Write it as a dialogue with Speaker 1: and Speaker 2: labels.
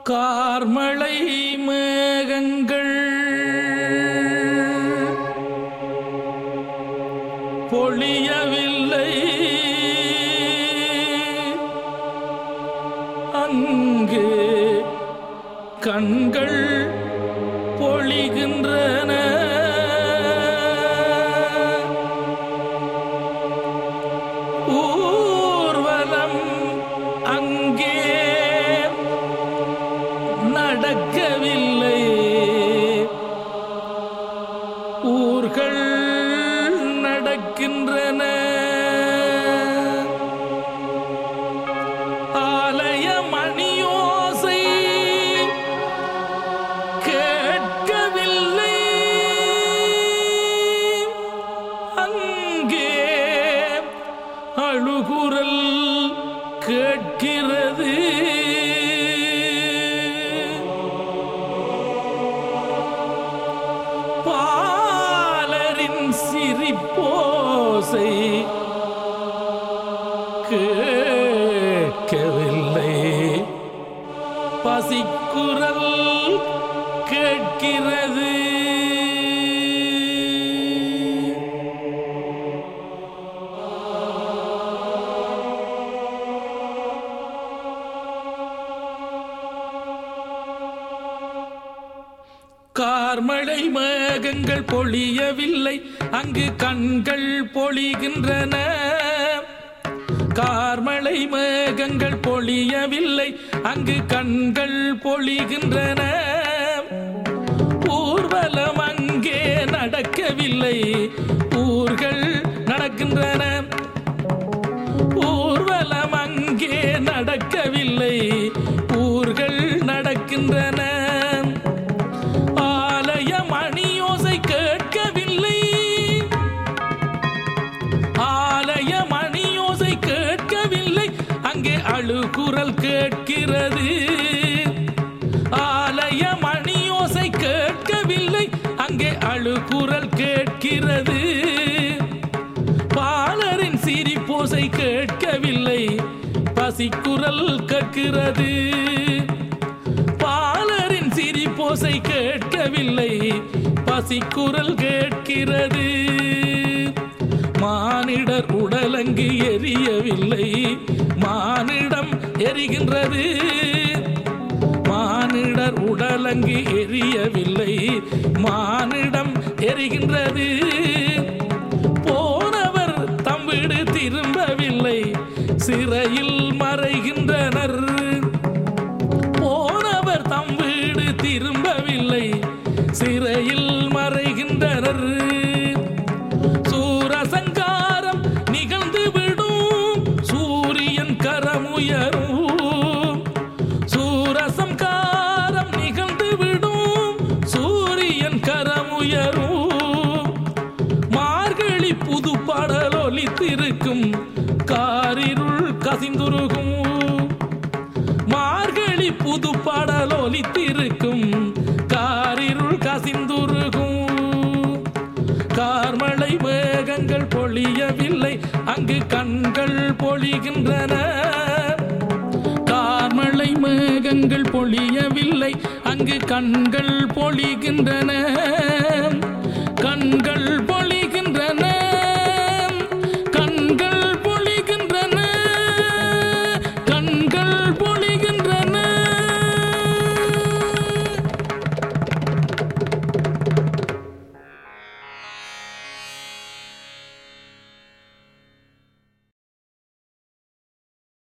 Speaker 1: கார்மழை மேகங்கள் பொழியவில்லை, அங்கு கண்கள் பொழிகின்றன. ஊர்வலம் அங்கே நடக்கவில்லை, ஊர்கள் நடக்கின்றன. ஆலய மணியோசை கேட்கவில்லை, அங்கே அழுகுரல் கேட்கிறது. பாலரின் சிரிப்போசை கேட்கவில்லை, பசிக்குரல் கேட்கிறது. கார்மழை மேகங்கள் பொழியவில்லை, அங்கு கண்கள் பொழிகின்றன. கார்மழை மேகங்கள் பொழியவில்லை, அங்கு கண்கள் பொழிகின்றன. ஊர்வலம் அங்கே நடக்கவில்லை, ஊர்கள் நடக்கின்றன. ஊர்வலம் அங்கே நடக்கவில்லை, ஊர்கள் நடக்கின்றன. ஆலய மணியோசை கேட்கவில்லை, ஆலய மணியோசை கேட்கவில்லை, அங்கே அழுகுரல் கேட்கிறது. ஆலய மணியோசை கேட்கவில்லை, அங்கே அழுகுரல் கேட்கிறது. பாலரின் சிரிப்போசை கேட்கவில்லை, பசிக்குரல் கேட்கிறது. பாலரின் சிரிப்போசை கேட்கவில்லை, பசிக்குரல் கேட்கிறது. மானிடர் உடலங்கு எரியவில்லை, மானிடம் எரிகின்றது. மானிடர் உடலங்கு எரியவில்லை, மானிடம் எரிகின்றது. போனவர் தம் வீடு திரும்பவில்லை, சிறையில் மறைகின்றனர். போனவர் தம் வீடு திரும்பவில்லை, சிறையில் மறைகின்றனர். சூரசங்காரம் நிகழ்ந்து விடும், சூரியன் கரமுயரும். சூரசங்காரம் நிகழ்ந்து விடும், சூரியன் கரமுயரும். மார்கழி புது பாடல் ஒலித்திருக்கும், காரிருள் கசிந்துருகும். மார்கழி புது பாடல் ஒலித்திருக்கும், காரிருள் கசிந்துருகும். கார்மழை மேகங்கள் பொழியவில்லை, அங்கு கண்கள் பொழிகின்றன. கார்மழை மேகங்கள் பொழியவில்லை, அங்கு கண்கள் பொழிகின்றன. கண்கள்